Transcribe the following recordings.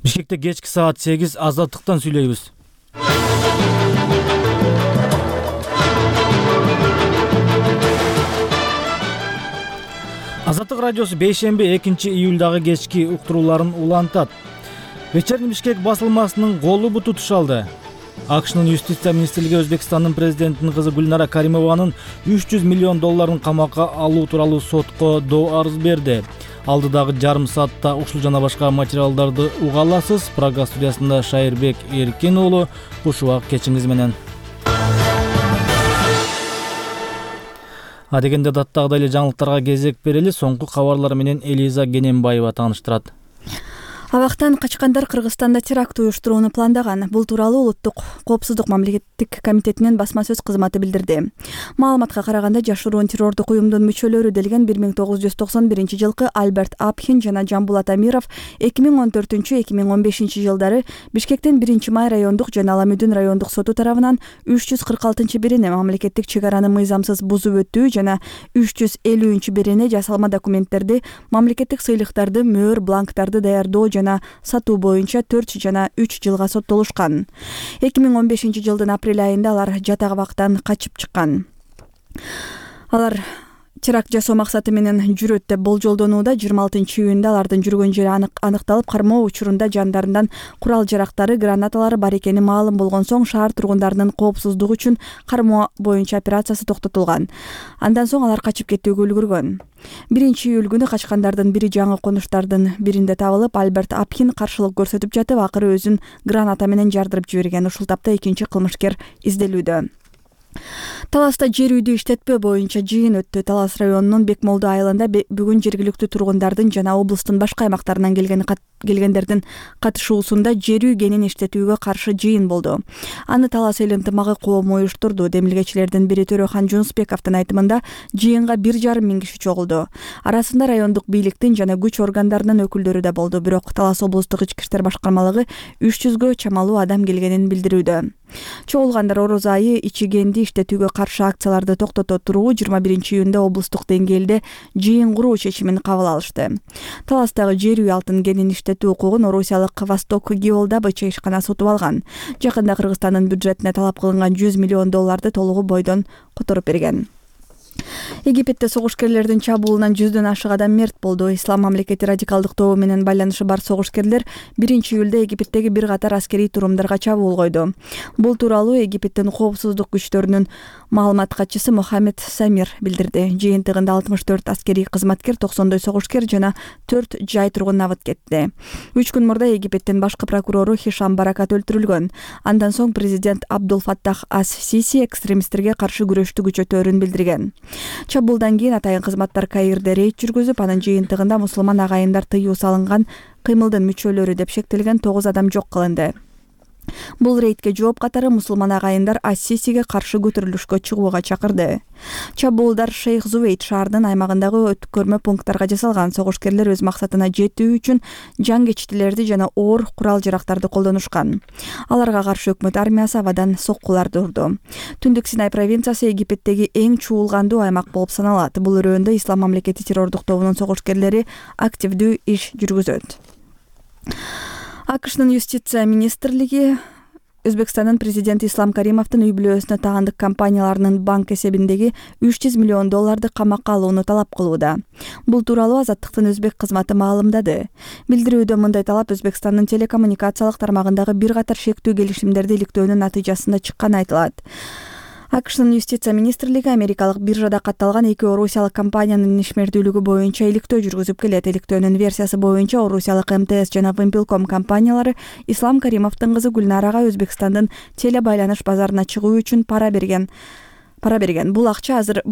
Бишкекте кечки саат 8 Азаттыктан сүйлөйбүз. Азаттык радиосу бейшемби 2-июлдагы кечки уктурууларын улантат. Вечерний Бишкек басылмасынын колу буту тушалды. АКШнын юстиция министрлиги Өзбекстандын президентинин кызы Гүлнара Каримованын $300 миллион камакка алуу тууралуу сотко доо арыз берди. Алдыдагы жарым саатта ушул жана башка материалдарды уга аласыз. Прага студиясында Шайырбек Эркин уулу. Буш убак кечиңиз менен. Адегенде даттагыдай эле жаңылыктарга кезек берели. Соңку кабарлар менен Элиза Генембаева тааныштырат. Абактан качкандар Кыргызстанда теракт уюштурууну пландаган. Бул тууралуу Улуттук коопсуздук мамлекеттик комитетинин басма сөз кызматы билдирди. Маалыматка караганда, жашыруун террордук уюмдун мүчөлөрү делген 1991 Альберт Апхин жана Жамбулат Амиров 2014-2015 жылдары Бишкектин 1-май райондук жана Аламүдүн райондук соту тарабынан 346-бирине мамлекеттик чек араны мыйзамсыз бузуп өтүү жана 350-бирине жасалма документтерди, мамлекеттик сыйлыктарды, мөөр бланктарды даярдоо жана сатуу боюнча 4 жана 3 жылга соттолушкан. 2015 жылдын апрель айында алар жатак абактан качып чыккан. Алар теракт жасоо максаты менен жүрөт деп болжолдонууда. 26-июнда алардын жүргөн жери аныкталып, кармоо учурунда жандарынан курал жарактары, гранаталары бар экени маалым болгон соң шаар тургундарынын коопсуздугу үчүн кармоо боюнча операциясы токтотулган. Андан соң алар качып кетүүгө үлгүргөн. 1-июль күнү качкандардын бири жаңы конуштардын биринде табылып, Альберт Апхин каршылык көрсөтүп жатып, акыры өзүн граната менен жардырып жиберген. Ушул тапта экинчи кылмышкер изделүүдө. Таласта жер үйдү иштетпөө боюнча жыйын өттү. Талас районунун Бекмолду айылында бүгүн жергиликтүү тургундардын жана облустун башка аймактарынан келгендердин катышуусунда жер үй кенин иштетүүгө каршы жыйын болду. Аны Талас эл ынтымагы коому уюштурду. Демилгечилердин бири Төрөхан Жунусбековдун айтымында, жыйынга 1,5 миң киши чогулду. Арасында райондук бийликтин жана күч органдарынын өкүлдөрү да болду. Бирок Талас облустук ички иштер башкармалыгы 300гө чамалуу адам келгенин билдирүүдө. Чогулгандар Ороз айы ичи кенди иштетүүгө каршы акцияларды токтото туруу 21-июнда облустук деңгээлде жыйын куруу чечимин кабыл алышты. Таластагы жер үй алтын кенин иштетүү укугун орусиялык Восток Геолдобыча ишкана сотуп алган. Жакында Кыргызстандын бюджетине талап кылынган $100 миллион толугу бойдон которуп берген. Египетте согушкерлердин чабуулунан 100дөн ашык адам мерт болду. Ислам мамлекети радикалдык тобу менен байланышы бар согушкерлер 1-июлда Египеттеги бир катар аскерий турумдарга чабуул койду. Бул тууралуу Египеттин коопсуздук күчтөрүнүн маалымат катчысы Мохаммед Самир билдирди. Жыйынтыгында 64 аскерий кызматкер, 90 согушкер жана 4 жай тургун абыт кетти. 3 күн мурда Египеттин башкы прокурору Хишам Баракат өлтүрүлгөн. Андан соң президент Абдул Фаттах ас-Сиси экстремисттерге каршы күрөштү күчөтөөрүн билдирген. Чабуулдан кийин атайын кызматтар Каирде рейд жүргүзүп, анын жыйынтыгында мусулман агайындар тыюу салынган кыймылдын мүчөлөрү деп шектелген 9 адам жок кылынды. Бул рейдке жооп катары мусулман агайындар ас-Сисиге каршы көтөрүлүшкө чыгууга чакырды. Чабуулдар Шейх Зуэйд шаарынын аймагындагы өткөрмө пункттарга жасалган. Согушкерлер өз максатына жетүү үчүн жангечтилерди жана оор курал жарактарды колдонушкан. Аларга каршы өкмөт армиясы абадан соккуларды урду. Түндүк Синай провинциясы Египеттеги эң чуулгандуу аймак болуп саналат. Бул өрөөндө Ислам мамлекети террордук тобунун согушкерлери активдүү иш жүргүзөт. АКШнын юстиция министрлиги Өзбекстандын президенти Ислам Каримовдун үй бүлөсүнө таандык компанияларынын банк эсебиндеги $300 миллион камакка алууну талап кылууда. Бул тууралуу Азаттыктын өзбек кызматы маалымдады. Билдирүүдө мындай талап Өзбекстандын телекоммуникациялык тармагындагы бир катар шектүү келишимдерди иликтөөнүн натыйжасында чыкканы айтылат. АКШнын юстиция министрлиги америкалык биржада катталган 2 орусиялык компаниянын ишмердүүлүгү боюнча иликтөө жүргүзүп келет. Иликтөөнүн версиясы боюнча орусиялык МТС жана Wimpelcom компаниялары Ислам Каримовдун кызы Гүлнарага Өзбекстандын телебайланыш базарына чыгуу үчүн пара берген. Бул акча азыр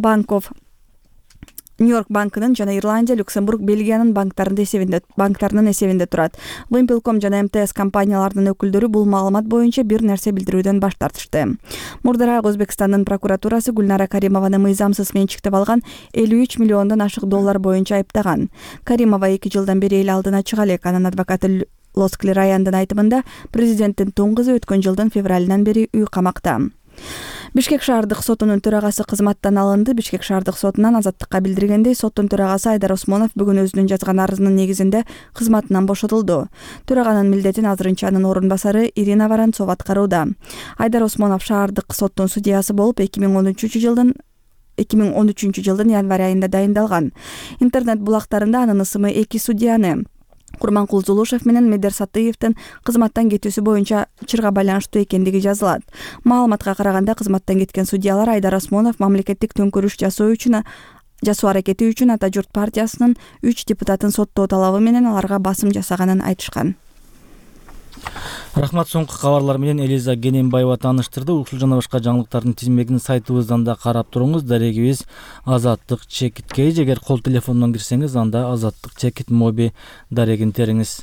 Нью-Йорк банкынын жана Ирландия, Люксембург, Бельгиянын банктарынын эсебинде турат. Wimpelcom жана МТС компанияларынын өкүлдөрү бул маалымат боюнча бир нерсе билдирүүдөн баш тартышты. Мурдараак Өзбекстандын прокуратурасы Гүлнара Каримованы мыйзамсыз менчиктеп алган $53 миллиондон ашык айыптаган. Каримова 2 жылдан бери эл алдына чыга элек. Анын адвокаты Лоскли Раяндын айтымында президенттин тоң кызы өткөн жылдын февралынан бери үй камакта. Бишкек шаардык сотунун төрагасы кызматтан алынды. Бишкек шаардык сотунан азаттыкка билдиргендей, соттун төрагасы Айдар Осмонов бүгүн өзүнүн жазган арызынын негизинде кызматынан бошотулду. Төраганын милдетин азырынча анын орун басары Ирина Воронцова аткарууда. Айдар Осмонов шаардык соттун судьясы болуп 2013 жылдын январь айында дайындалган. Интернет булактарында анын ысымы эки судьяны Курманкул Зулушев менен Медер Сатыевдин кызматтан кетүүсү боюнча чырга байланыштуу экендиги жазылат. Маалыматка караганда кызматтан кеткен судьялар Айдар Осмонов мамлекеттик төңкөрүш жасоо аракети үчүн Ата журт партиясынын 3 депутатын соттоо талабы менен аларга басым жасаганын айтышкан. Рахмат, соңку кабарлар менен Элиза Гененбаева тааныштырды. Ушул жана башка жаңылыктардын тизмегин сайтыбыздан да карап туруңуз. Дарегибиз Азаттык Чекит Кейж. Эгер кол телефонунан кирсеңиз, анда Азаттык Чекит моби дарегин териңиз.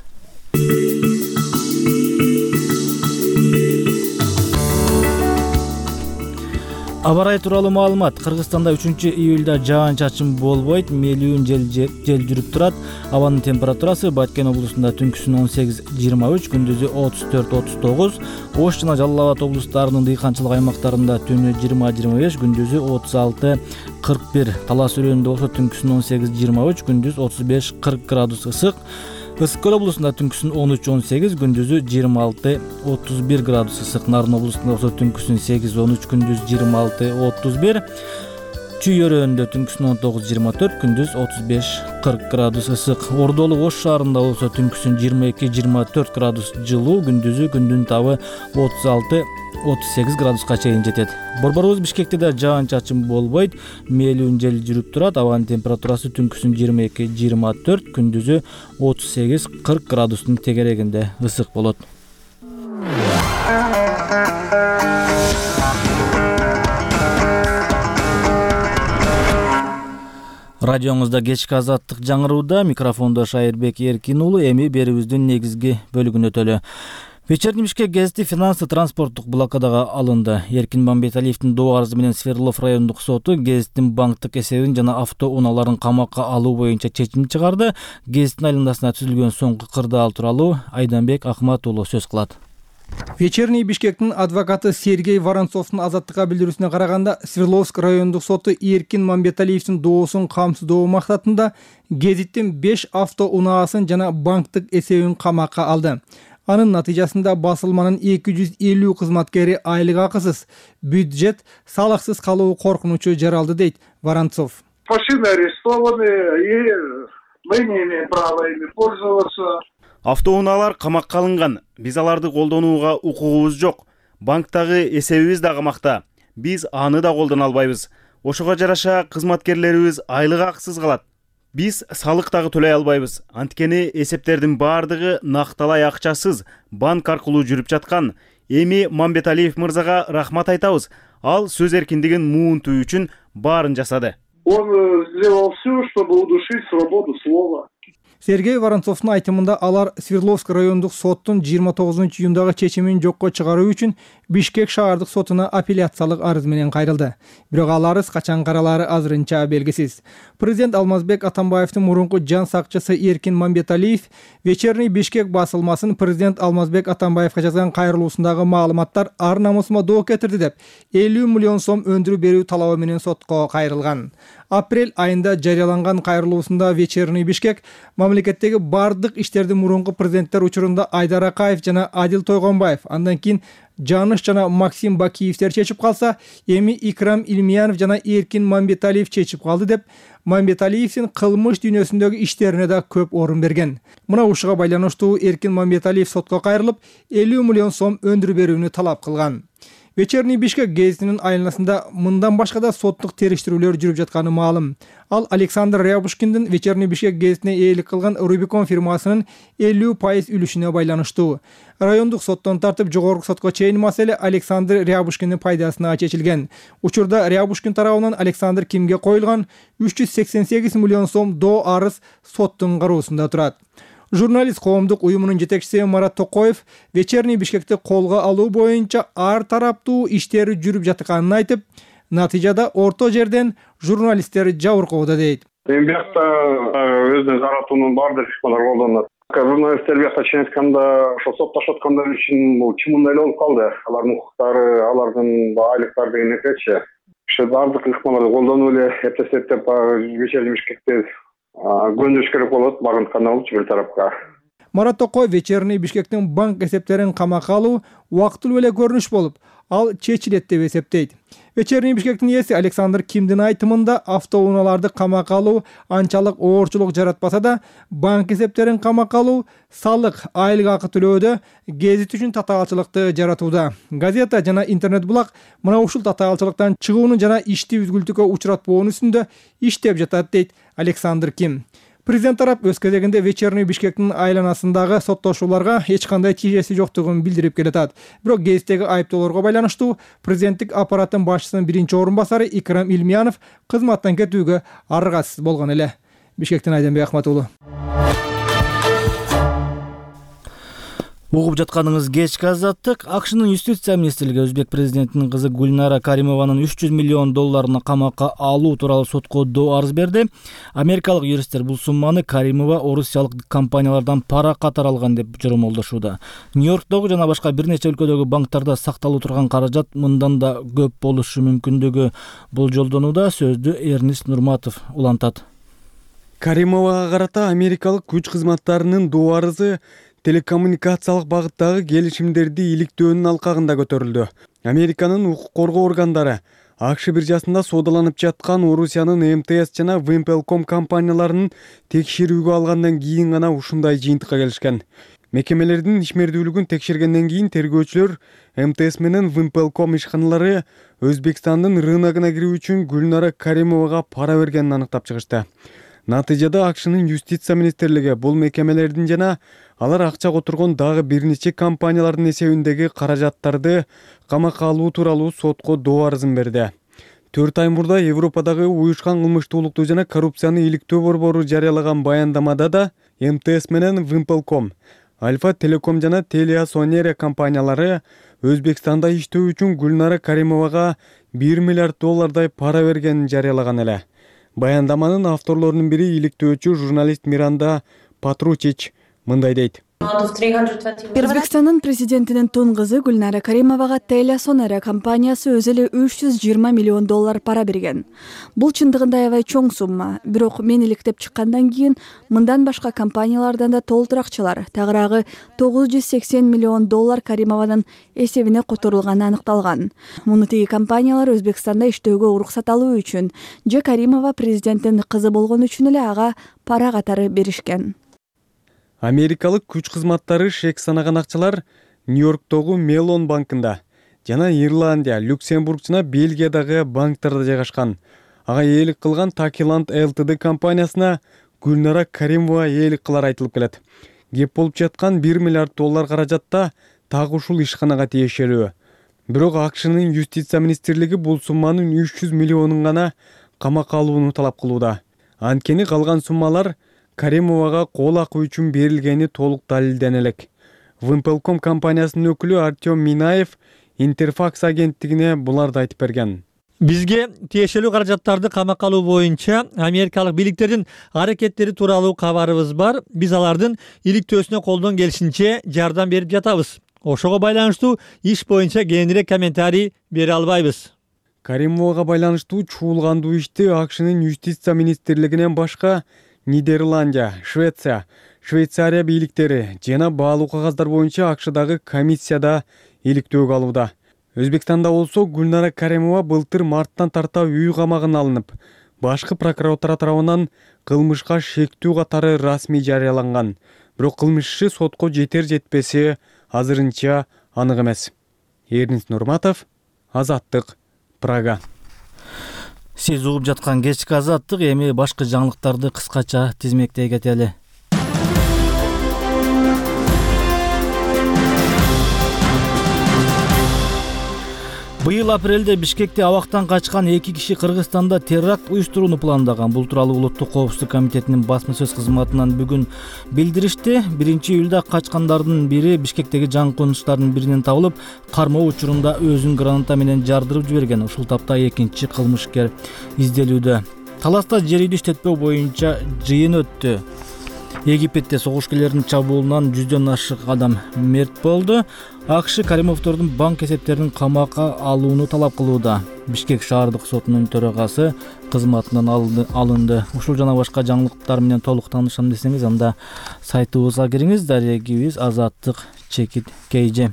Аба ырайы тууралуу маалымат. Кыргызстанда 3-июлда жаан-чачын болбойт, мелүүн жел жүрүп турат. Абанын температурасы Баткен облусунда түнкүсүн 18-23, күндүзү 34-39, Ош жана Жалал Абад облустарынын дыйканчылык аймактарында түнү 20-25, күндүзү 36-41. Талас өрөөнүндө болсо түнкүсүн 18-23, күндүз 35-40 градус ысык. Ысык көл облусунда түнкүсүн 13-18, күндүзү 26-31 градус ысык. Нарын облусунда болсо түнкүсүн 8-13, күндүз 26-31. Чүй өрөөнүндө түнкүсүн 19-24, күндүз 35-40 градус ысык. Ордолу Ош шаарында болсо түнкүсүн 22-24 градус жылуу, күндүзү күндүн табы 36-38 градуска чейин жетет. Борборубуз Бишкекте да жаан-чачын болбойт, мелүүн жел жүрүп турат. Абанын температурасы түнкүсүн 22-24, күндүзү 38-40 градустун тегерегинде ысык болот. Радионузда кечки азаттык жаңырууда, микрофондо Шайырбек Эркин уулу. Эми берүүбүздүн негизги бөлүгүнө өтөлү. Вечерний Бишкек гезити финансы транспорттук блокадага алынды. Эркин Мамбеталиевдин доо арызы менен Свердлов райондук соту гезиттин банктык эсебин жана авто унааларын камакка алуу боюнча чечим чыгарды. Гезиттин айландасына түзүлгөн соңку кырдаал тууралуу Айданбек Акмат уулу сөз кылат. Вечерний Бишкектин адвокаты Сергей Воронцовдун азаттыкка билдирүүсүнө караганда, Свердловск райондук соту Эркин Мамбеталиевдин доосун камсыздоо максатында гезиттин 5 авто унаасын жана банктык эсебин камакка алды. Анын натыйжасында басылманын 250 кызматкери айлык акысыз, бюджет салыксыз калуу коркунучу жаралды, дейт Воронцов. Машины арестованы, и мы не имеем права ими пользоваться. Автоунаалар камакка алынган. Биз аларды колдонууга укугубуз жок. Банктагы эсебибиз да камакта. Биз аны да колдоно албайбыз. Ошого жараша кызматкерлерибиз айлык акысыз калат. Биз салык дагы төлөй албайбыз. Анткени эсептердин баардыгы накталай акчасыз банк аркылуу жүрүп жаткан. Эми Мамбеталиев мырзага рахмат айтабыз. Ал сөз эркиндигин муунтуу үчүн баарын жасады. Он сделал все, чтобы удушить свободу слова. Сергей Воронцовдун айтымында алар Свердловск райондук соттун 29-июндагы чечимин жокко чыгаруу үчүн Бишкек шаардык сотуна апелляциялык арыз менен кайрылды. Бирок ал арыз качан каралаары азырынча белгисиз. Президент Алмазбек Атамбаевдин мурунку жан сакчысы Эркин Мамбеталиев Вечерний Бишкек басылмасын президент Алмазбек Атамбаевга жазган кайрылуусундагы маалыматтар ар намысыма доо кетирди деп 50 миллион сом өндүрүү берүү талабы менен сотко кайрылган. Апрель айында жарыяланган кайрылуусунда Вечерний Бишкек мамлекеттеги бардык иштердин мурунку президенттер учурунда Айдар Акаев жана Адил Тойгонбаев, андан кийин Жаныш жана Максим Бакиевтер чечип калса, эми Икрам Илмиянов жана Эркин Мамбеталиев чечип калды деп Мамбеталиевдин кылмыш дүйнөсүндөгү иштерине да көп орун берген. Мына ушуга байланыштуу Эркин Мамбеталиев сотко кайрылып 50 миллион сом өндүрүү берүүнү талап кылган. Вечерний Бишкек гезитинин айланасында мындан башка да соттук териштирүүлөр жүрүп жатканы маалым. Ал Александр Рябушкиндин Вечерний Бишкек гезитине ээлик кылган Рубикон фирмасынын 50% үлүшүнө байланыштуу. Райондук соттон тартып жогорку сотко чейин маселе Александр Рябушкиндин пайдасына чечилген. Учурда Рябушкин тарабынан Александр кимге коюлган 388 миллион сом доо арыз соттун кароосунда турат. Журналист коомдук уюмунун жетекчиси Марат Токоев Вечерний Бишкекти колго алуу боюнча ар тараптуу иштери жүрүп жатканын айтып, натыйжада орто жерден журналисттер жабыркоодо, дейт. Эми бияқта өзүнө жаратуунун баардык ыкмалары колдонулат. Журналисттер бияка чейин айтканда ошо соттошуп аткандар үчүн бул чымындай эле болуп калды. Алардын укуктары, алардын айлыктары деген нерсечи. Ошо бардык ыкмаларды колдонуп эле эптесет деп вечерний Бишкекте көндүрүш керек болот багынткан болчу бир тарапка. Марат Токоев вечерний Бишкектин банк эсептерин камакка алуу убактылуу эле көрүнүш болуп, ал чечилет деп эсептейт. Вечерний Бишкектин ээси Александр Кимдин айтымында автоунааларды камакка алуу анчалык оорчулук жаратпаса да, банк эсептерин камакка алуу салык, айлык акы төлөөдө гезит үчүн татаалчылыкты жаратууда. Газета жана интернет-булак мына ушул татаалчылыктан чыгууну жана ишти үзгүлтүккө учуратпоонун үстүндө иштеп жатат дейт Александр Ким. Президент тарап өз кезегинде вечерний Бишкектин айланасындагы соттошууларга эч кандай тиешеси жоктугун билдирип келатат. Бирок гезиттеги айыптоолорго байланыштуу президенттик аппараттын башчысынын биринчи орун басары Икрам Илмиянов кызматтан кетүүгө аргасыз болгон эле. Бишкектен Айденбек Ахматуулу. Угуп жатканыңыз кечки азаттык. АКШнын юстиция министрлиги өзбек президентинин кызы Гульнара Каримованын $300 миллион камакка алуу тууралуу сотко доо арыз берди. Америкалык юристтер бул сумманы Каримова орусиялык компаниялардан пара катары алган деп жоромолдошууда. Нью-Йорктогу жана башка бир нече өлкөдөгү банктарда сакталуу турган каражат мындан да көп болушу мүмкүндүгү болжолдонууда, сөздү Эрнист Нурматов улантат. Каримовага карата америкалык күч кызматтарынын доо арызы телекоммуникациялык багыттагы келишимдерди иликтөөнүн алкагында көтөрүлдү. Американын укук коргоо органдары АКШ биржасында соодаланып жаткан Орусиянын МТС жана Wimpelcom компанияларынын текшерүүгө алгандан кийин гана ушундай жыйынтыкка келишкен. Мекемелердин ишмердүүлүгүн текшергенден кийин тергөөчүлөр МТС менен Wimpelcom ишканалары Өзбекстандын рыногуна кирүү үчүн Гүлнара Каримовага пара бергенин аныктап чыгышты. Натыйжада АКШнын юстиция министрлиги бул мекемелердин жана алар акча которгон дагы бир нече компаниялардын эсебиндеги каражаттарды камакка алуу тууралуу сотко доо арызын берди. 4 ай мурда Европадагы уюшкан кылмыштуулукту жана коррупцияны иликтөө борбору жарыялаган баяндамада да МТС менен Wimpelcom, Альфа Телеком жана Телеасонере компаниялары Өзбекстанда иштөө үчүн Гүлнара Каримовага $1 миллиард пара бергенин жарыялаган эле. Баяндаманын авторлорунун бири иликтөөчү журналист Миранда Патручич мындай дейт. Өзбекстандын президентинин тун кызы Гүлнара Каримовага Телеасонере компаниясы өзү эле $320 миллион пара берген. Бул чындыгында аябай чоң сумма. Бирок мен иликтеп чыккандан кийин мындан башка компаниялардан да толтур акчалар, тагыраагы $980 миллион Каримованын эсебине которулганы аныкталган. Муну тиги компаниялар Өзбекстанда иштөөгө уруксат алуу үчүн же Каримова президенттин кызы болгон үчүн эле ага пара катары беришкен. Америкалык күч кызматтары шек санаган акчалар Нью-Йорктогу Мелон банкында жана Ирландия, Люксембург жана Бельгиядагы банктарда жайгашкан. Ага ээлик кылган Takiland Ltd компаниясына Гүлнара Каримова ээлик кылар айтылып келет. Кеп болуп жаткан $1 миллиард каражатта так ушул ишканага тиешелүү. Бирок АКШнын юстиция министрлиги бул сумманын 300 миллионун гана камакка алууну талап кылууда. Анткени калган суммалар Каримовага кол акы үчүн берилгени толук далилдене элек. Wimpelcom компаниясынын өкүлү Артем Минаев Интерфакс агенттигине буларды айтып берген. Бизге тиешелүү каражаттарды камакка алуу боюнча америкалык бийликтердин аракеттери тууралуу кабарыбыз бар. Биз алардын иликтөөсүнө колдон келишинче жардам берип жатабыз. Ошого байланыштуу иш боюнча кээинирээк комментарий бере албайбыз. Каримовага байланыштуу чуулгандуу ишти АКШнын юстиция министрлигинен башка Нидерландия, Швейцария бийликтери жана баалуу кагаздар боюнча АКШдагы комиссияда иликтөөгө алууда. Өзбекстанда болсо Гүлнара Каримова былтыр марттан тарта үй камагына алынып, башкы прокуратура тарабынан кылмышка шектүү катары расмий жарыяланган. Бирок кылмыш иши сотко жетер-жетпеси азырынча анык эмес. Эрнист Нурматов, Азаттык, Прага. Сиз угуп жаткан кечки азаттык, эми башкы жаңылыктарды кыскача тизмектей кетели. Быйыл апрелде Бишкекте абактан качкан 2 киши Кыргызстанда теракт уюштурууну пландаган. Бул тууралуу Улуттук коопсуздук комитетинин басма сөз кызматынан бүгүн билдиришти. 1-июлда качкандардын бири Бишкектеги жаңы конуштардын биринен табылып, кармоо учурунда өзүн граната менен жардырып жиберген. Ушул тапта экинчи кылмышкер изделүүдө. Таласта жер үйдү иштетпөө боюнча жыйын өттү. Египетте согушкерлердин чабуулунан 100дөн ашык адам мерт болду. АКШ Каримовдордун банк эсептерин камакка алууну талап кылууда. Бишкек шаардык сотунун төрагасы кызматынан алынды. Ушул жана башка жаңылыктар менен толук таанышам десеңиз, анда сайтыбызга кириңиз. Дарегибиз Азаттык Чекит KG.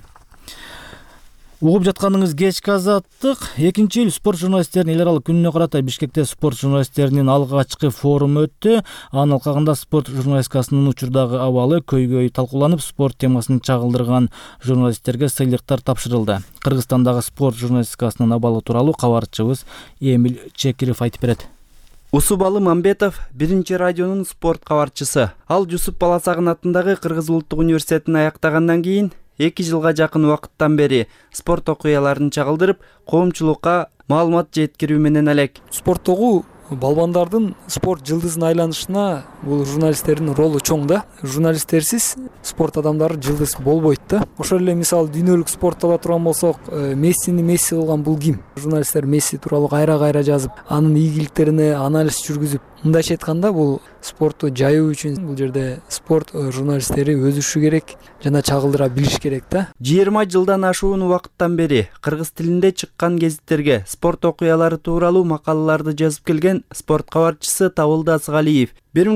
Угуп жатканыңыз кечки Азаттык. 2-июль спорт журналисттеринин эл аралык күнүнө карата Бишкекте спорт журналисттеринин алгачкы форуму өттү. Анын алкагында спорт журналистикасынын учурдагы абалы көйгөй талкууланып, спорт темасын чагылдырган журналисттерге сыйлыктар тапшырылды. Кыргызстандагы спорт журналистикасынын абалы тууралуу кабарчыбыз Эмиль Чекиров айтып берет. Усубалы Мамбетов 1-чи радионун спорт кабарчысы. Ал Жусуп Баласагын атындагы Кыргыз улуттук университетин аяктагандан кийин 2 жылга жакын убакыттан бери спорт окуяларын чагылдырып, коомчулукка маалымат жеткирүү менен элек. Спорттогу балбандардын спорт жылдызына айланышына бул журналисттердин ролу чоң да. Журналисттерсиз спорт адамдары жылдыз болбойт да. Ошол эле мисалы дүйнөлүк спортто ала турган болсок, Мессини Месси кылган бул ким? Журналисттер Месси тууралуу кайра жазып, анын ийгиликтерине анализ жүргүзүп, мындайча айтканда бул спортту жайуу үчүн бул жерде спорт журналисттери өсүшү керек жана чагылдыра билиш керек да. 20 жылдан ашуун убакыттан бери кыргыз тилинде чыккан гезиттерге спорт окуялары тууралуу макалаларды жазып келген спорт кабарчысы Табылды Асыгалиев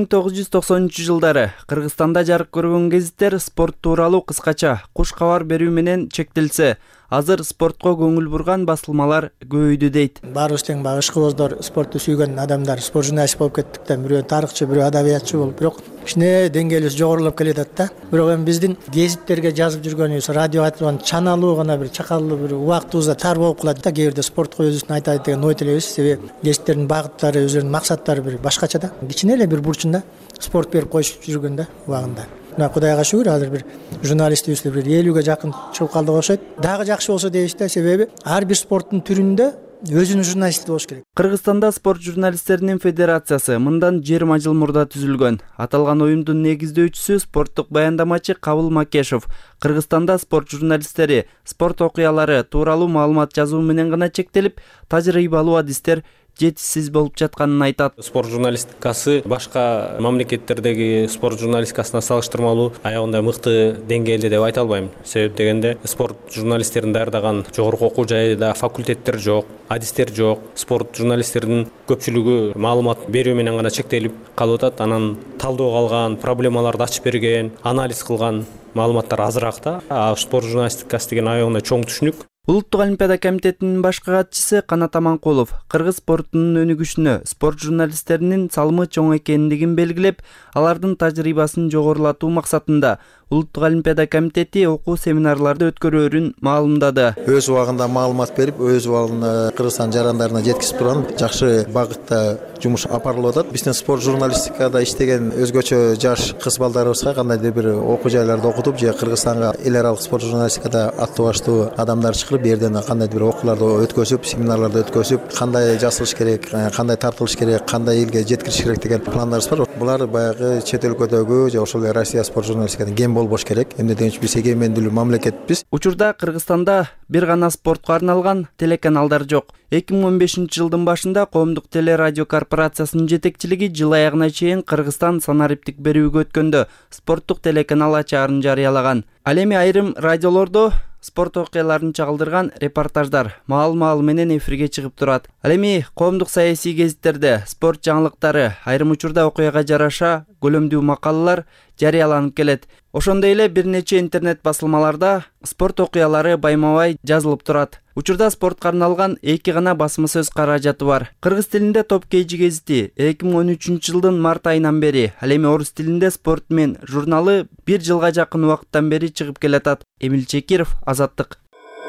1990-жылдары Кыргызстанда жарык көргөн гезиттер спорт тууралуу кыскача куш кабар берүү менен чектелсе, азыр спортко көңүл бурган басылмалар көбөйдү дейт. Баарыбыз тең багы ишкыбыздар, спортту сүйгөн адамдар, спорт журналист болуп кеттик да, бирөө тарыхчы, бирөө адабиятчы болуп, бирок кичине деңгээлибиз жогорулап келатат да. Бирок эми биздин гезиттерге жазып жүргөнүбүз, радио айтылган чаналуу гана бир чакалуу бир убактыбызда тар болуп калат да. Кээ бирде спортко өзүбүздүн айтайын деген ой тилебиз, себеби гезиттердин багыттары, өзүнүн максаттары бир башкача да. Кичине эле бир бурчунда спорт берип коюшуп жүргөн да убагында. Мына Кудайга шүгүр, азыр бир журналистибиз бир 50ге жакын чыгып калдык окшойт. Дагы жакшы болсо дейбиз да, себеби ар бир спорттун түрүндө өзүнүн журналисти болуш керек. Кыргызстанда спорт журналисттеринин федерациясы мындан 20 жыл мурда түзүлгөн. Аталган оюндун негиздөөчүсү спорттук баяндамачы Кабыл Макешов. Кыргызстанда спорт журналисттери спорт окуялары тууралуу маалымат жазуу менен гана чектелип, тажрыйбалуу адистер жетишсиз болуп жатканын айтат. Спорт журналистикасы башка мамлекеттердеги спорт журналистикасына салыштырмалуу аягында мыкты деңгээлде деп айта албайм. Себеп дегенде спорт журналисттерин даярдаган жогорку окуу жайда факультеттер жок, адистер жок. Спорт журналисттердин көпчүлүгү маалымат берүү менен гана чектелип калып атат. Анан талдоого алган, проблемаларды ачып берген, анализ кылган маалыматтар азыраак да. Спорт журналистикасы деген аягында чоң түшүнүк. Улуттук олимпиада комитетинин башкы катчысы Канат Аманкулов кыргыз спортунун өнүгүшүнө спорт журналисттеринин салымы чоң экендигин белгилеп, алардын тажрыйбасын жогорулатуу максатында Улуттук олимпиада комитети окуу семинарларды өткөрөөрүн маалымдады. Өз убагында маалымат берип, өз убагында Кыргызстан жарандарына жеткизип турган жакшы багытта жумуш апарылып атат. Биздин спорт журналистикада иштеген өзгөчө жаш кыз балдарыбызга кандайдыр бир окуу жайларды окутуп, же Кыргызстанга эл аралык спорт журналистикада аттуу баштуу адамдар чыгарып, берден кандайдыр бир окууларды өткөзүп, семинарларды өткөзүп, кандай жасалыш керек, кандай тартылыш керек, кандай элге жеткириш керек деген пландарыбыз бар. Булар баягы чет өлкөдөгү же ошол Россия спорт журналистикадан кем болбош керек. Эмне дегенче биз эгемендүүлүү мамлекетпиз. Учурда Кыргызстанда бир гана спортко арналган телеканалдар жок. 2015-жылдын башында Коомдук телерадио корпорациясынын жетекчилиги жыл аягына чейин Кыргызстан санариптик берүүгө өткөндө спорттук телеканал ачаарын жарыялаган. Ал эми айрым радиолордо спорт окуяларын чагылдырган репортаждар маал менен эфирге чыгып турат. Ал эми коомдук саясий гезиттерде спорт жаңылыктары, айрым учурда окуяга жараша көлөмдүү макалалар жарыяланып келет. Ошондой эле бир нече интернет басылмаларда спорт окуялары байма-бай жазылып турат. Учурда спортко арналган 2 гана басма сөз каражаты бар. Кыргыз тилинде Топ KG гезити 2013-жылдын март айынан бери, ал эми орус тилинде Спорт мен журналы 1 жылга жакын убакыттан бери чыгып келатат. Эмиль Чекиров, Азаттык.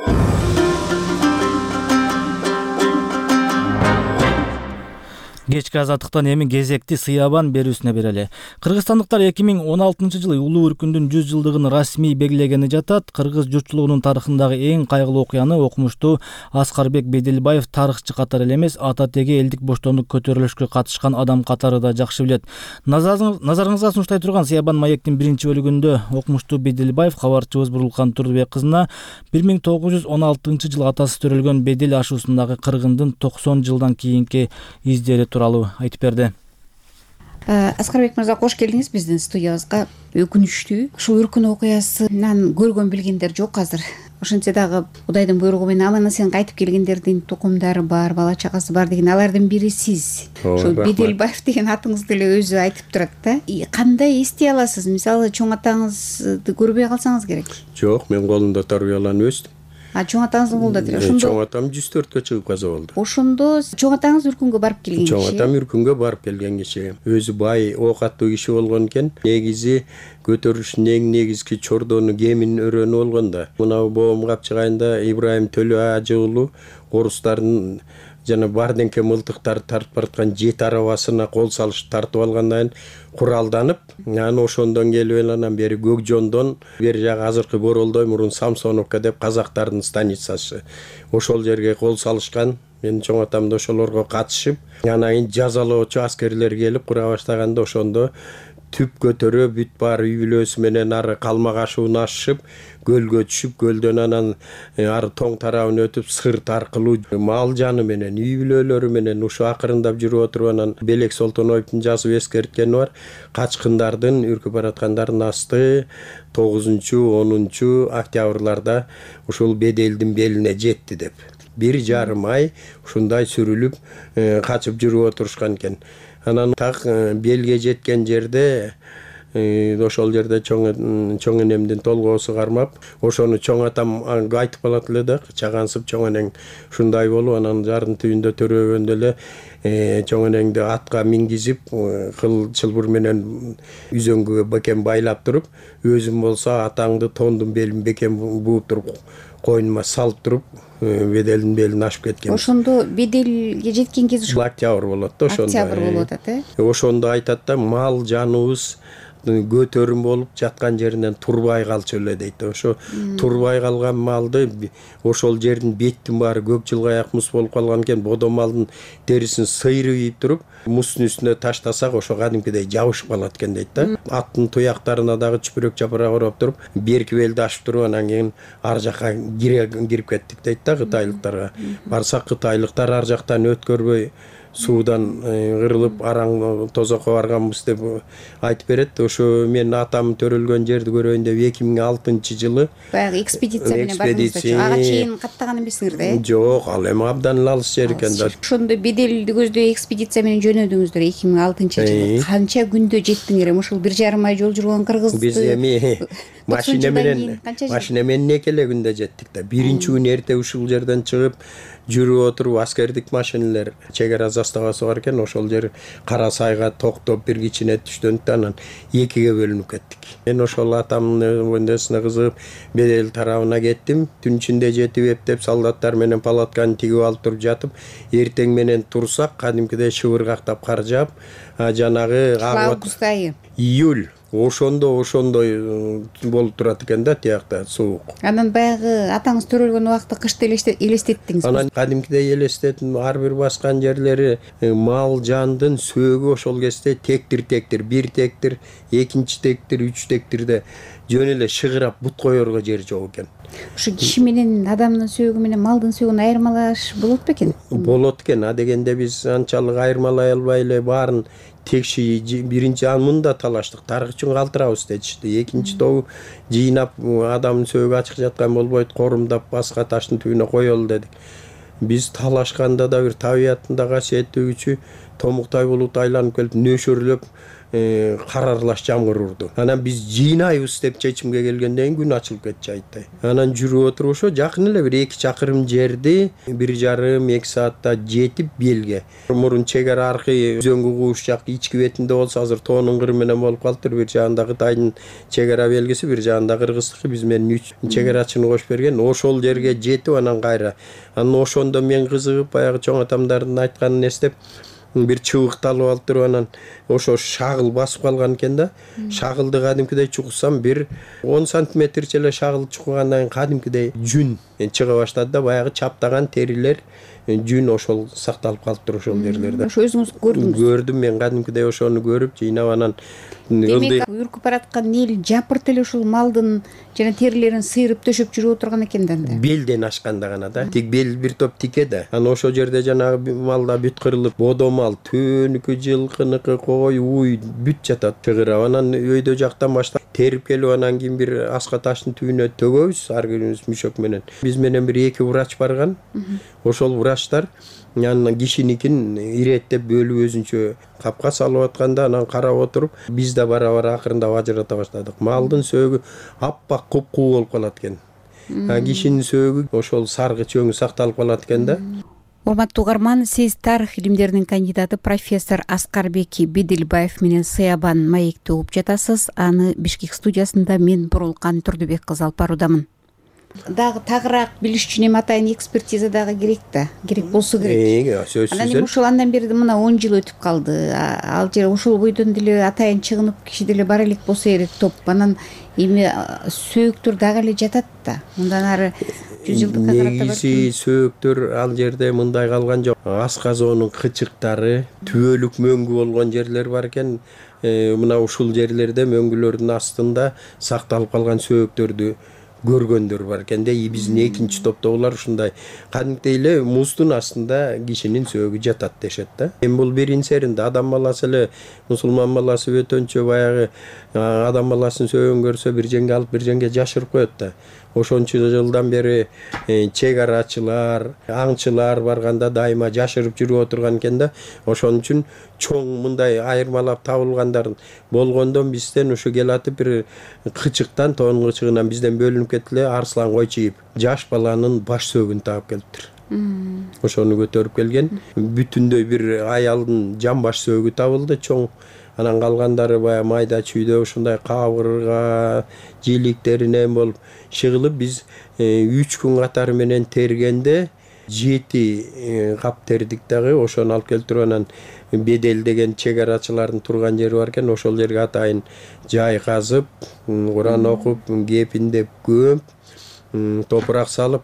Кечки Азаттыктан эми кезекти сыябан берүүсүнө берели. Кыргызстандыктар 2016-жылы улуу өркүндүн 100 жылдыгын расмий белгилегени жатат. Кыргыз журтчулугунун тарыхындагы эң кайгылуу окуяны окумуштуу Аскарбек Беделбаев тарыхчы катары эле эмес, ата теги элдик боштондук көтөрүлүшкө катышкан адам катары да жакшы билет. Назарыңызга сунуштай турган Сыябан маектин 1-бөлүгүндө окумуштуу Беделбаев кабарчыбыз Бурулкан Турдубек кызына 1916-жылы атасы төрөлгөн Бедел ашуусундагы кыргындын 90 жылдан кийинки издери тууралуу айтып берди. Аскарбек мырза, кош келдиңиз биздин студиябызга. Өкүнүчтүү ушул үркүн окуясынан көргөн билгендер жок азыр. Ошентсе дагы Кудайдын буйругу менен аман-эсен кайтып келгендердин тукумдары бар, бала чагасы бар деген, алардын бири сиз. Ошол Беделбаев деген атыңызды эле өзү айтып турат да. Кандай эстей аласыз? Мисалы, чоң атаңызды көрбөй калсаңыз керек. Жок, мен колунда тарбияланып өстүм. Чоң атаңыздын колунда эле. Чоң атам 104кө чыгып каза болду. Ошондо чоң атаңыз үркүнгө барып келген киши. Чоң атам үркүнгө барып келген киши. Өзү бай, ок аттуу киши болгон экен. Негизи көтөрүштүн эң негизги чордону кемин өрөнү болгон да. Мына боом капчыгайында Ибрайым Төлө ажы уулу орустардын жана барденке мылтыктарды тартып бараткан 7 арабасына кол салышып тартып алгандан куралданып, анан ошондон келип анан бери Көкжондон бери жагы азыркы Боролдой мурун Самсоновка деп казактардын станицасы. Ошол жерге кол салышкан. Мен чоң атамды ошолорго катышып, анан кийин жазалоочу аскерлер келип кура баштаганда ошондо түп көтөрө бүт бар үй бүлөсү менен ары Калмак ашууну ашып, көлгө түшүп, көлдөн анан ары тоң тарабын өтүп, Сырт аркылуу мал жаны менен, үй бүлөлөрү менен ушу акырындап жүрүп отуруп, анан Белек Солтоноевдун жазып эскерткени бар. Качкындардын, үркүп бараткандардын асты 9-10 октябрларда ушул Беделдин белине жетти деп. 1,5 ай ушундай сүрүлүп качып жүрүп отурушкан экен. Анан так белге жеткен жерде ошол жерде чоң энемдин толгоосу кармап, ошону чоң атам айтып калат эле да, чагансып чоң энең ушундай болуп, анан жардын түбүндө төрөгөндө эле чоң энеңди атка мингизип, кыл чылбыр менен үзөңгүгө бекем байлап туруп, өзүм болсо атаңды тондун белин бекем бууп туруп, койнума салып туруп, Беделдин белин ашып кеткен. Ошондо Беделге жеткен кез ушул октябрь болот да, ошондо. Октябрь болуп атат, Ошондо айтат да, мал жаныбыз көтөрүм болуп жаткан жеринен турбай калчу эле дейт. Ошо турбай калган малды ошол жердин беттин баары көк жылгаяк мус болуп калган экен. Бодо малдын терисин сыйрып ийип туруп, мустун үстүнө таштасак, ошо кадимкидей жабышып калат экен дейт да. Аттын туяктарына дагы чүпүрөк чапырак ороп туруп, берки белди ашып туруп, анан кийин ар жакка кирип кеттик дейт да кытайлыктарга. Барсак кытайлыктар ар жактан өткөрбөй суудан кырылып араң тозокко барганбыз деп айтып берет. Ошо мен атам төрөлгөн жерди көрөйүн деп 2006-жылы баягы экспедиция менен бардыңыздар. Ага чейин каттаган эмессиңер да? Жок, ал эми абдан алыс жер экен да. Ошондо Беделди көздөй экспедиция менен жөнөдүңүздөр 2006-жылы. Канча күндө жеттиңер? Ошол 1,5 ай жол жүргөн кыргызды. Биз эми машина менен экеле күндө жеттик да. Биринчи күнү эрте ушул жерден чыгып жүрүп отуруп, аскердик машиналар чек ара заставасы бар экен, ошол жер Кара Сайга токтоп бир кичине түштөндү, анан 2ге бөлүнүп кеттик. Мен ошол атамдын өндөсүнө кызыгып Бедел тарабына кеттим. Түн ичинде жетип эптеп солдаттар менен палатканы тигип алып туруп жатып, эртең менен турсак, кадимкидей шыбыргактап кар жаап, жанагы август айы. Июль ошондой болуп турат экен да, тиякта суук. Анан баягы атаңыз төрөлгөн убакта кышты элестеттиңиз. Анан кадимкидей элестеттим, ар бир баскан жерлери мал жандын сөөгү ошол кезде тектир, бир тектир, экинчи тектир, 3 тектирде жөн эле шыгырап бут коерго жер жок экен. Ушу киши менен адамдын сөөгү менен малдын сөөгүн айырмалаш болот бекен? Болот экен. А дегенде биз анчалык айырмалай албай эле баарын текши биринчи мында талаштык, тарых үчүн калтырабыз дечишти. Экинчи тобу жыйнап адамдын сөөгү ачык жаткан болбойт, корумдап баска таштын түбүнө коелу дедик. Биз талашканда да бир табияттын да касиеттүү күчү томуктай булут айланып келип нөшөрлөп карарлаш жамгыр урду. Анан биз жыйнайбыз деп чечимге келгенден күн ачылып кетчү айттай. Анан жүрүп отуруп ошо жакын эле бир 2 чакырым жерди 1,5-2 саатта жетип белге. Мурун чек ара аркы өзөңгү кууш жак ички бетинде болсо азыр тоонун кыры менен болуп калыптыр. Бир жагында Кытайдын чек ара белгиси, бир жагында Кыргыздыкы, биз менен 3 чек арачыны кошуп берген. Ошол жерге жетип анан кайра. Анан ошондо мен кызыгып баягы чоң атамдардын айтканын эстеп бир чыбыкты алып алып туруп, анан ошо шагыл басып калган экен да. Шагылды кадимкидей чуксам бир 10 сантиметрче эле шагыл чукугандан кийин кадимкидей жүн чыга баштады да, баягы чаптаган терилер жүн ошол сакталып калыптыр ошол жерлерде. Ошо өзүңүз көрдүңүз? Көрдүм мен кадимкидей ошону көрүп жыйнап анан демек үркүп бараткан эл жапырт эле ушул малдын жана терилерин сыйрып төшөп жүрүп отурган экен да анда. Белден ашканда гана да. Тик бел бир топ тике да. Анан ошол жерде жанагы малда бүт кырылып, бодо мал, төөнүкү, жылкыныкы, кой, уй бүт жатат чыгырап. Анан өйдө жактан баштап терип келип анан кийин бир аска таштын түбүнө төгөбүз ар бирибиз мүшөк менен. Биз менен бир 2 врач барган. Ошол врачтар анан кишиникин иреттеп бөлүп өзүнчө капка салып атканда анан карап отуруп биз да бара акырындап ажырата баштадык. Малдын сөөгү аппак куп-куу болуп калат экен. Кишинин сөөгү ошол саргы чөңү сакталып калат экен да. Урматтуу угарман, сиз тарых илимдеринин кандидаты профессор Аскарбек Бедилбаев менен Сыябан маекти угуп жатасыз. Аны Бишкек студиясында мен Бурулкан Турдубек кызы алып баруудамын. Дагы тагыраак билиш үчүн эми атайын экспертиза дагы керек да, керек болсо керек. Анан эми ушул андан бери мына 10 жыл өтүп калды. Ал жер ошол бойдон деле атайын чыгынып киши деле бара элек болсо керек топ. Анан эми сөөктөр дагы эле жатат да. Мындан ары 100 жылдыкка карата негизи сөөктөр ал жерде мындай калган жок. Асказоонун кычыктары, түбөлүк мөңгү болгон жерлер бар экен. Мына ушул жерлерде мөңгүлөрдүн астында сакталып калган сөөктөрдү көргөндөр бар экен да. Биздин экинчи топтогулар ушундай кадимкидей эле муздун астында кишинин сөөгү жатат дешет да. Эми бул биринчи серинде адам баласы эле мусулман баласы бөтөнчө баягы адам баласынын сөөгүн көрсө бир жеңге алып бир жеңге жашырып коет да. Ошончо жылдан бери чек арачылар, аңчылар барганда дайыма жашырып жүрүп отурган экен да. Ошон үчүн чоң мындай айырмалап табылгандар болгондон бизден ушу келатып бир кычыктан, тоон кычыгынан бизден бөлүнүп кетти арслан койчиев жаш баланын баш сөөгүн таап келиптир. Ошону көтөрүп келген. Бүтүндөй бир аялдын жан баш сөөгү табылды чоң. Анан калгандары баягы майда чүйдө ушундай кабырга, жиликтеринен болуп чыгылып биз 3 күн катары менен тергенде 7 кап тердик дагы. Ошону алып келип туруп анан Бедел деген чек арачылардын турган жери бар экен. Ошол жерге атайын жай казып, Куран окуп, кепиндеп көмүп, топурак салып,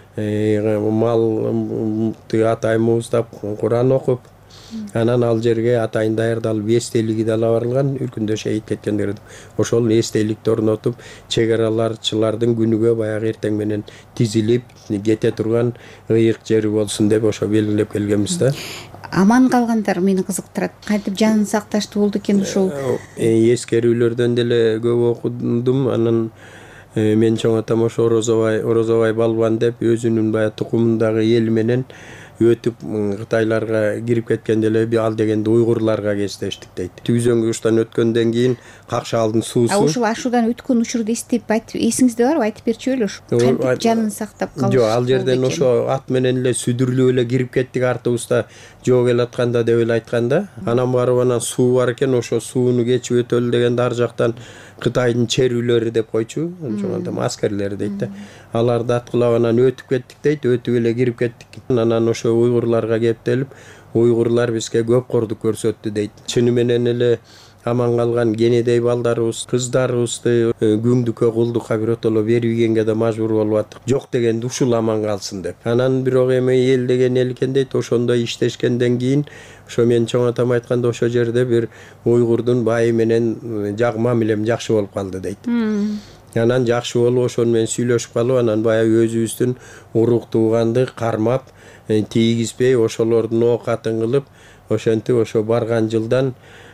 малды атайын мууздап, Куран окуп, анан ал жерге атайын даярдалып эстелиги да барылган, үркүндө шейит кеткендерди. Ошол эстеликти орнотуп, чек арачылардын күнүгө баягы эртең менен тизилип кете турган ыйык жери болсун деп ошо белгилеп келгенбиз да. Аман калгандар мени кызыктырат. Кантип жанын сакташтуу болду экен ушул? Эскерүүлөрдөн деле көп окудум. Анан мен чоң атам ошо Орозобай балбан деп өзүнүн баягы тукумундагы эл менен өтүп Кытайларга кирип кеткенде эле ал дегенде уйгурларга кездештик дейт. Түзөңгү уштан өткөндөн кийин Какшаалдын суусу. Ушул ашуудан өткөн учурду эстеп айтып, эсиңизде барбы? Айтып берчү эле кантип жанын сактап калыш? Жок, ал жерден ошо ат менен эле сүдүрлүп эле кирип кеттик артыбызда жоо келатканда деп эле айтканда. Анан барып анан суу бар экен, ошо сууну кечип өтөлү дегенде ар жактан Кытайдын черүүлөрү деп койчу, ошондо аскерлери дейт да. Аларды аткылап анан өтүп кеттик дейт, өтүп эле кирип кеттик. Анан ошо уйгурларга кептелип, уйгурлар бизге көп кордук көрсөттү дейт. Чыны менен эле аман калган кенедей балдарыбыз, кыздарыбызды күңдүккө, кулдукка биротоло бербегенге да мажбур болуп аттык. Жок дегенде ушул аман калсын деп. Анан бирок эми эл деген эл экен дейт, ошондой иштешкенден кийин ошо мен чоң атам айтканда ошо жерде бир уйгурдун байы менен мамилем жакшы болуп калды дейт. Анан жакшы болуп ошону менен сүйлөшүп калып, анан баягы өзүбүздүн урук тууганды кармап, тийгизбей ошолордун оокатын кылып, ошентип ошо барган жылдан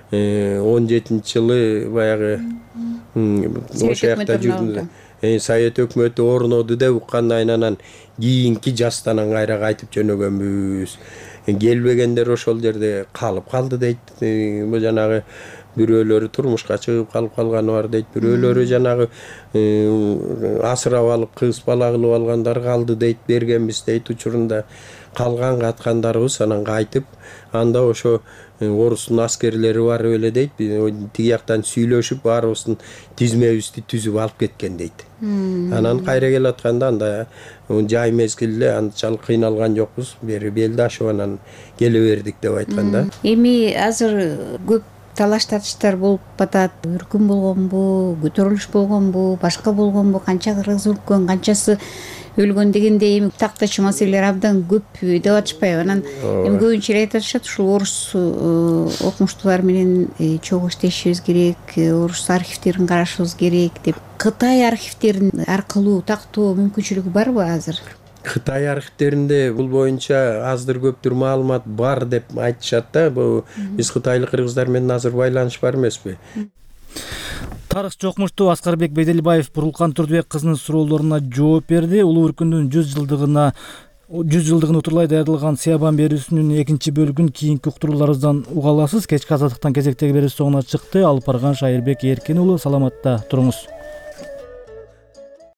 17-жылы баягы ошо жакта жүрдүм. Совет өкмөтү орноду деп уккандан анан кийинки жастан кайра кайтып жөнөгөнбүз. Келбегендер ошол жерде калып калды дейт. Бул жанагы бирөөлөрү турмушка чыгып калып калганы бар дейт. Бирөөлөрү жанагы асырап алып кыз бала кылып алгандар калды дейт, бергенбиз дейт учурунда. Калган каткандарыбыз анан кайтып, анда ошо орустун аскерлери барып эле дейт, тиги жактан сүйлөшүп баарыбыздын тизмебизди түзүп алып кеткен дейт. Анан кайра келатканда анда жай мезгилде анчалык кыйналган жокпуз, бери белди ашып анан келе бердик деп айтканда. Эми азыр көп талаш тартыштар болуп атат. Өркүн болгонбу, көтөрүлүш болгонбу, башка болгонбу, канча кыргыз өлкөн, канчасы өлгөн дегендей эми тактачы маселелер абдан көп деп атышпайбы. Анан эми көбүнчө айтып атышат, ушул орус окумуштуулар менен чогуу иштешибиз керек, орус архивдерин карашыбыз керек деп. Кытай архивдерин аркылуу тактоо мүмкүнчүлүгү барбы азыр? Кытай архивдеринде бул боюнча аздыр көптүр маалымат бар деп айтышат да. Бул биз кытайлык кыргыздар менен азыр байланыш бар эмеспи? Тарыхчы окумуштуу Аскарбек Беделбаев Бурулкан Турдубек кызынын суроолоруна жооп берди. Улуу өркүндүн 100 жылдыгын утурлай даярдалган Сыябан берүүсүнүн экинчи бөлүгүн кийинки уктурууларыбыздан уга аласыз. Кечки азаттыктан кезектеги берүү соңуна чыкты. Алып барган Шайырбек Эркин уулу, саламатта туруңуз.